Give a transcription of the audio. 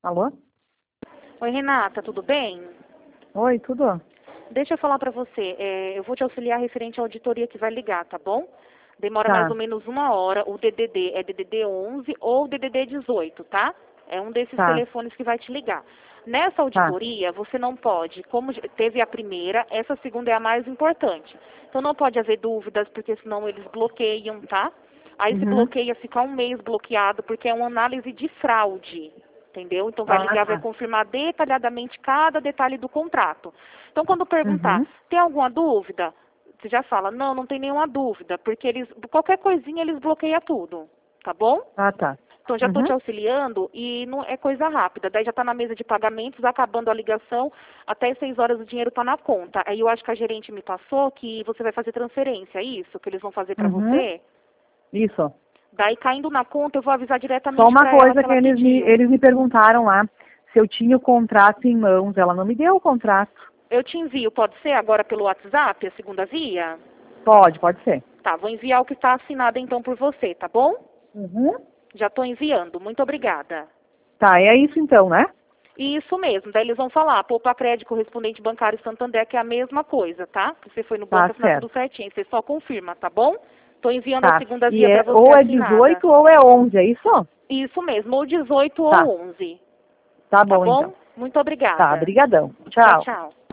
Alô? Oi, Renata, tudo bem? Oi, tudo? Deixa eu falar para você. Eu vou te auxiliar referente à auditoria que vai ligar, tá bom? Demora mais Tá. ou menos 1 hora. O DDD é DDD 11 ou DDD 18, tá? É um desses Tá. telefones que vai te ligar. Nessa Tá. auditoria, você não pode, como teve a primeira, essa segunda é a mais importante. Então não pode haver dúvidas, porque senão eles bloqueiam, tá? Aí esse Uhum. bloqueia, fica um mês bloqueado, porque é uma análise de fraude. Entendeu? Então vai Ah, ligar, vai tá. confirmar detalhadamente cada detalhe do contrato. Então quando perguntar, Uhum. tem alguma dúvida? Você já fala, não, não tem nenhuma dúvida, porque eles, qualquer coisinha eles bloqueiam tudo, tá bom? Ah, tá. Então já estou Uhum. te auxiliando e não é coisa rápida. Daí já está na mesa de pagamentos, acabando a ligação, até 6 horas o dinheiro está na conta. Aí eu acho que a gerente me passou que você vai fazer transferência, é isso? Que eles vão fazer para Uhum. você? Isso. Daí caindo na conta eu vou avisar Só diretamente uma para ela coisa que que ela eles me, pediu. eles me perguntaram lá se eu tinha o contrato em mãos. Ela não me deu o contrato. Eu te envio, pode ser agora pelo WhatsApp, a segunda via? Pode ser. Tá, vou enviar o que está assinado então por você, tá bom? Uhum. Já estou enviando. Muito obrigada. Tá, é isso então, né? Isso mesmo. Daí eles vão falar, poupa crédito correspondente bancário Santander, que é a mesma coisa, tá? Que você foi no banco Tá assinar tudo certo. certinho. Você só confirma, tá bom? Estou enviando a Tá. segunda E via para é, você ou é assinada. 18 ou é 11, é isso? Isso mesmo, ou 18 Tá. ou 11. Tá Tá bom então. bom? Muito Tá, obrigada. brigadão. Tchau, Tchau. tchau.